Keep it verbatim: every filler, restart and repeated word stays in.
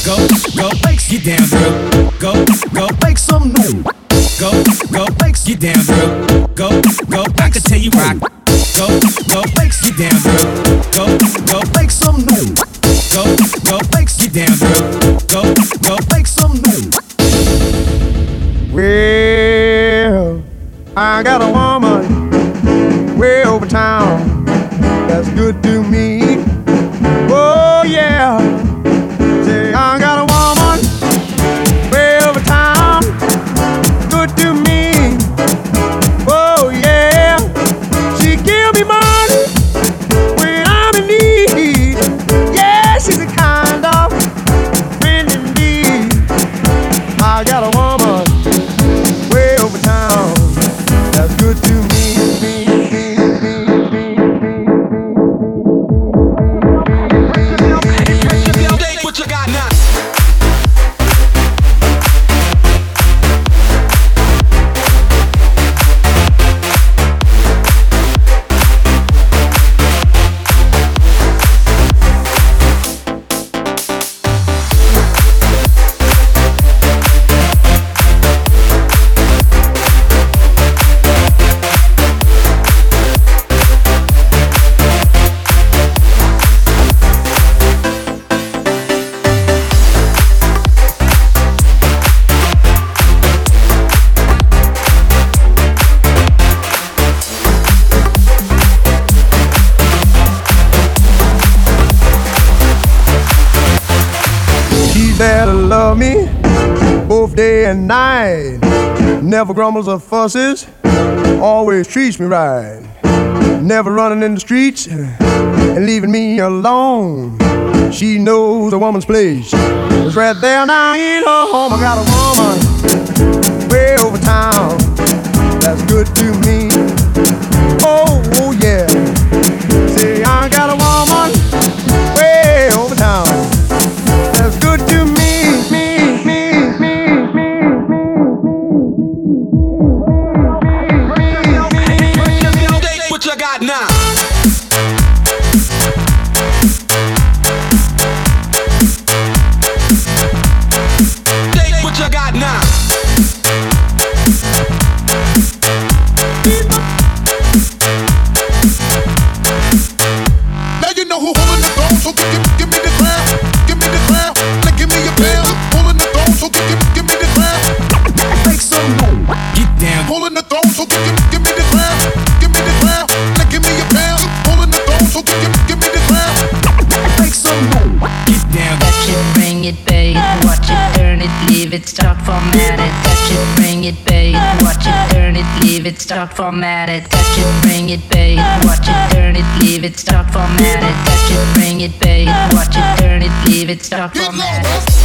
go, go, make get down, girl. Go, go, make some new. Go, go, make get down, girl. Go, go, I can tell you rock. Go, go, make get down, girl. Go, go, make some new. Go, go, make get down, girl. Go, go, make some new. Well, I got a woman way over town that's good to me. Oh yeah, say I got a woman way over town, good to me. Oh yeah, she give me money when I'm in need. Yeah, she's a kind of friend indeed. I got a woman way over town that's good to me. There to love me both day and night, never grumbles or fusses, always treats me right, never running in the streets and leaving me alone. She knows a woman's place, it's right there now in her home. I got a woman way over town that's good to me. Oh, oh yeah, say I got a woman way over town that's good to me. What you got now? What you got now? Now you know who holding the throne, so give, give, give me the crown, give me the crown. Now give me a bell, holding the throne, so give, give, give me the crown. Make some move, get down. Holding the throne, so give, give, give me the crown, give me the crown. Now give me a bell, holding the throne, so give, give, give me the crown. Make some move, get down. Touch it, bring it, babe. Watch it, turn it, leave it, start formatted. Touch it, bring it, babe. Watch it, turn it, leave it, start formatted. Touch it, bring it, babe. Watch it, turn it, leave it, start formatted. Touch it, bring it, babe. Watch it, turn it, leave it, start Get low, formatted. bro.